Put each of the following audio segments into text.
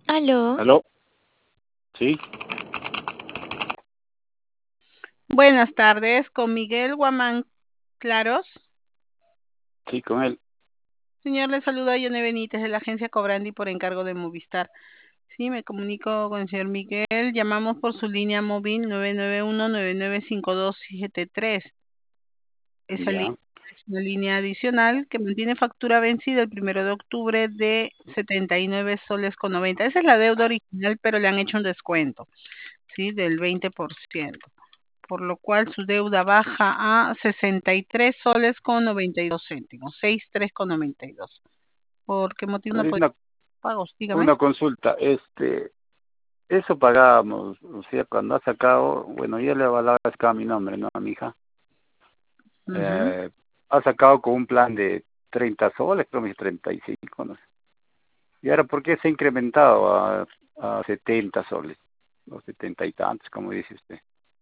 Aló, ¿Aló? Sí, Buenas tardes, con Miguel Guamán Claros. sí, con él. Señor, le saluda Yone Benítez de la agencia Cobrandi por encargo de Movistar. Sí, me comunico con el señor Miguel. Llamamos por su línea móvil 991-995273. Esa línea Ya. es una línea adicional que mantiene factura vencida el 1 de octubre de 79 soles con 90. Esa es la deuda original, pero le han hecho un descuento, ¿sí? Del 20%. Por lo cual su deuda baja a 63 soles con 92 céntimos, 63 con 92. ¿Por qué motivo no Hay puede pagos? Dígame. una consulta. Eso pagábamos, o sea, cuando ha sacado, bueno, ya le avalaba acá mi nombre, ¿no? A mi hija. Ujú. Eh, Ha sacado con un plan de 30 soles, creo que 35, no sé. ¿Y ahora por qué se ha incrementado a 70 soles? O 70 y tantos, como dice usted.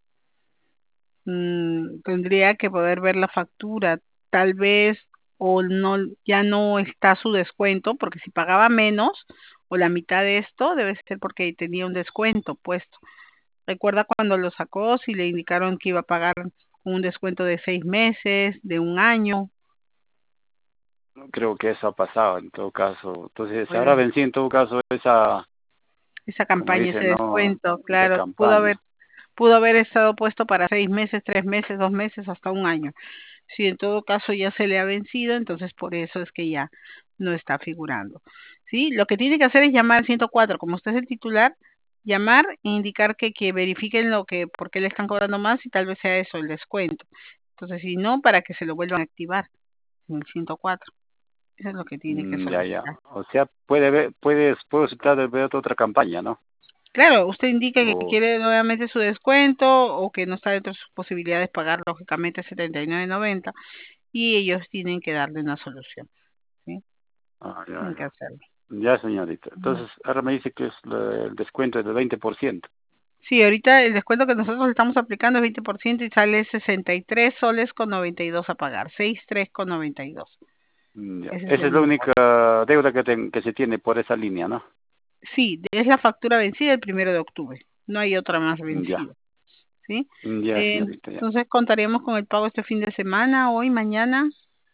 Tendría que poder ver la factura, tal vez, o no, ya no está su descuento, porque si pagaba menos o la mitad de esto, debe ser porque tenía un descuento puesto. ¿Recuerda cuando lo sacó, si le indicaron que iba a pagar un descuento de 6 meses, de un año? No creo que eso ha pasado en todo caso. Entonces, ahora Puede vencí en todo caso esa, esa como campaña, dice, ese ¿no? descuento, Esa claro, campaña. pudo haber estado puesto para 6 meses, 3 meses, 2 meses, hasta un año. Si en todo caso ya se le ha vencido, entonces por eso es que ya no está figurando. ¿Sí? Lo que tiene que hacer es llamar al 104, como usted es el titular, llamar e indicar que verifiquen lo que, por qué le están cobrando más y tal vez sea eso, el descuento. Entonces, si no, para que se lo vuelvan a activar en el 104. Eso es lo que tiene que Ya, ya. solicitar. O sea, puedo optar de ver otra campaña, ¿no? Claro, usted indica que O, quiere nuevamente su descuento o que no está dentro de sus posibilidades pagar lógicamente 79.90 y ellos tienen que darle una solución, ¿sí? ya, Tienen que ya. hacerlo. Ya, señorita. Ujú. Entonces, ahora me dice que es el descuento es del 20%. Sí, ahorita el descuento que nosotros estamos aplicando es 20% y sale 63 soles con 92 a pagar, 63 con 92. Ya. Ese es Esa el es la monto. única deuda que se tiene por esa línea, ¿no? Sí, es la factura vencida el 1 de octubre. No hay otra más Ya. vencida, ¿sí? Ya, señorita, ya. Entonces contaríamos con el pago este fin de semana, hoy, mañana.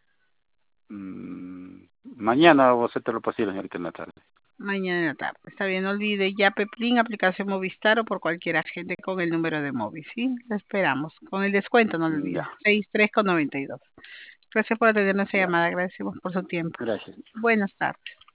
Mañana voy a hacer todo lo posible, señorita, en la tarde. Mañana en la tarde. Está bien, no olvide ya Peplin, aplicación Movistar o por cualquier agente con el número de móvil, ¿sí? Lo esperamos. Con el descuento, no lo olvide. Ya, 63 con 92. Gracias por atender nuestra ya. llamada. Agradecemos por su tiempo. Gracias. Buenas tardes.